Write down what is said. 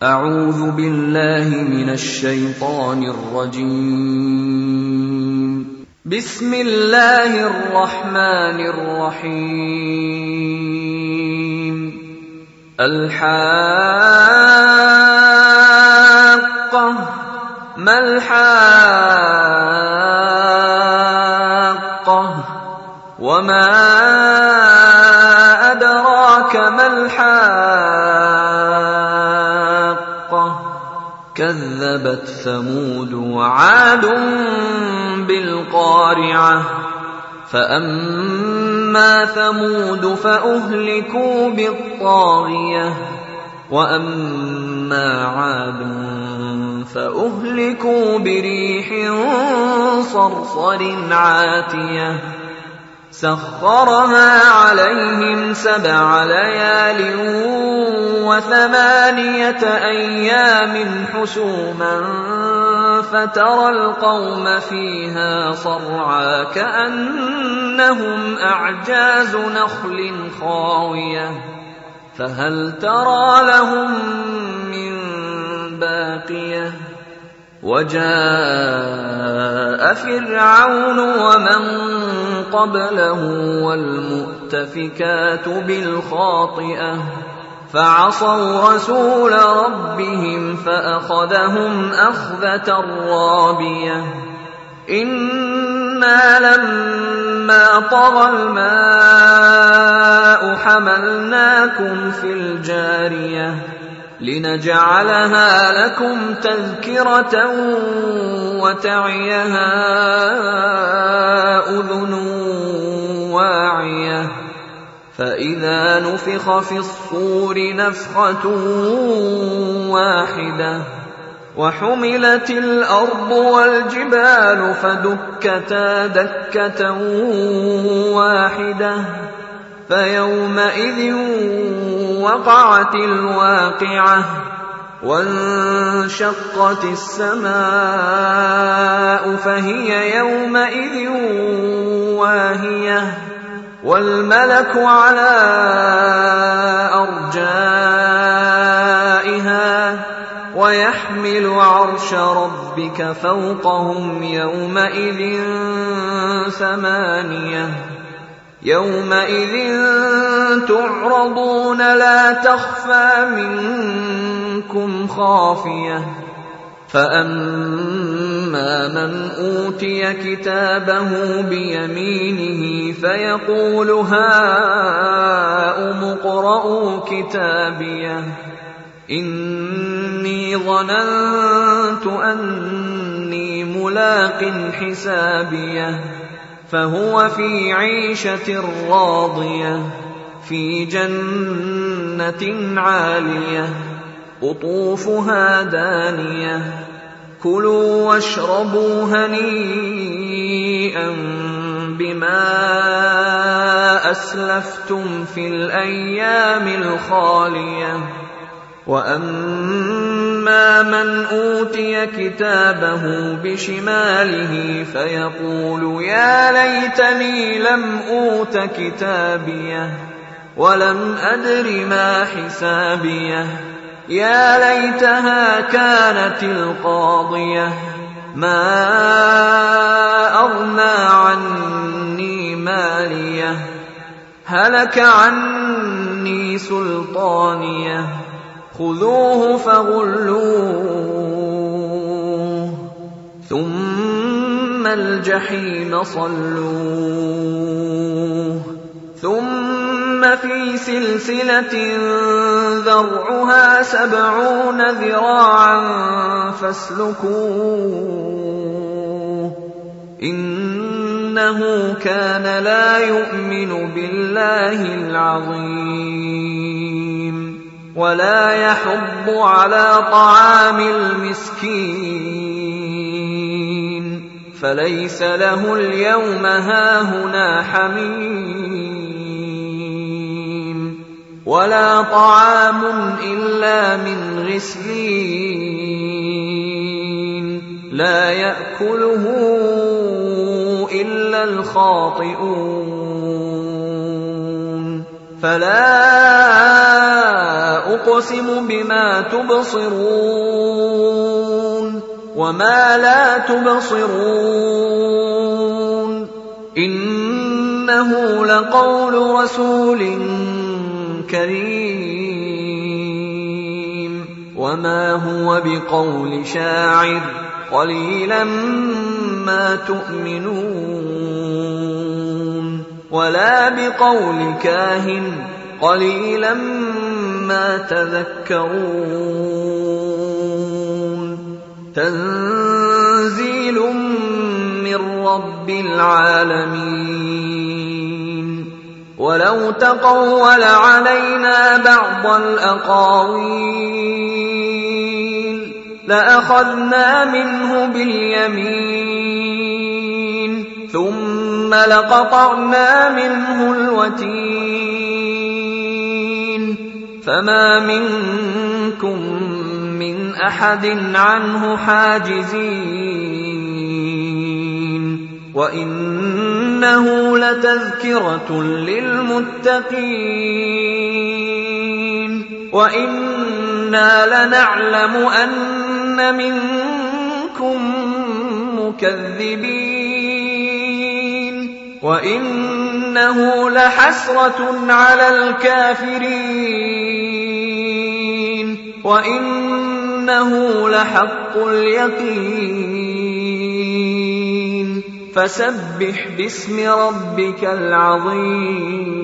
أعوذ بالله من الشيطان الرجيم. بسم الله الرحمن الرحيم. الحاقة ما الحاقة وما أدراك ما الحاقة كذبت ثمود وعاد بالقارعة فأما ثمود فأهلكوا بالطاغية وأما عاد فأهلكوا بريح صرصر عاتية سخرها عليهم 7 ليال و8 أيام حسوما فترى القوم فيها صرعى كأنهم أعجاز نخل خاوية فهل ترى لهم من باقية وجاء فرعون ومن قبله والمؤتفكات بالخاطئة فعصوا رسول ربهم فأخذهم أخذة رابية إنا لما طغى الماء حملناكم في الجارية لنجعلها لكم تذكرة وتعيها أذن واعية فإذا نفخ في الصور نفخة واحدة وحملت الأرض والجبال فدكتا دكة واحدة فيومئذ وقعت الواقعة وانشقت السماء فهي يومئذ واهية والملك على أرجائها ويحمل عرش ربك فوقهم يومئذ 8 يومئذ تعرضون لا تخفى منكم خافية فأما من أوتي كتابه بيمينه فيقول هاؤم اقرءوا كتابيه إني ظننت أني ملاق حسابيه فهو في عيشة راضية في جنة عالية قطوفها دانية كلوا واشربوا هنيئا بما أسلفتم في الأيام الخالية وأما من أوتي كتابه بشماله فيقول يا ليتني لم أوت كتابيه ولم أدر ما حسابيه يا ليتها كانت القاضية ما أغنى عني ماليه هلك عني سلطانيه خذوه فغلوه ثم الجحيم صلوه ثم في سلسلة ذرعها 70 ذراعا فاسلكوه إنه كان لا يؤمن بالله العظيم ولا يحض على طعام المسكين فليس له اليوم هاهنا حميم ولا طعام إلا من غسلين لا يأكله إلا الخاطئون فلا أقسم بما تبصرون وما لا تبصرون إنه لقول رسول كريم وما هو بقول شاعر قليلا ما تؤمنون ولا بقول كاهن قليلا ما تذكرون تنزيل من رب العالمين ولو تقول علينا بعض الأقاويل لأخذنا منه باليمين ثم لقطعنا منه الوتين فما منكم من أحد عنه حاجزين وإنه لتذكرة للمتقين وإنا لنعلم أن منكم مكذبين وإنه لحسرة على الكافرين وإنه لحق اليقين فسبح باسم ربك العظيم